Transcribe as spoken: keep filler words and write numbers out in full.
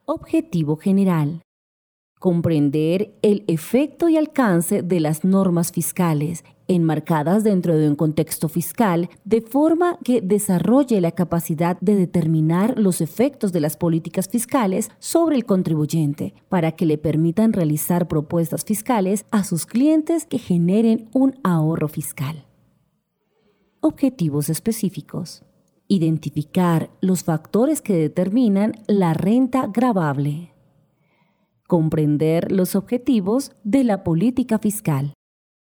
Objetivo general. Comprender el efecto y alcance de las normas fiscales enmarcadas dentro de un contexto fiscal de forma que desarrolle la capacidad de determinar los efectos de las políticas fiscales sobre el contribuyente para que le permitan realizar propuestas fiscales a sus clientes que generen un ahorro fiscal. Objetivos específicos. Identificar los factores que determinan la renta gravable. Comprender los objetivos de la política fiscal.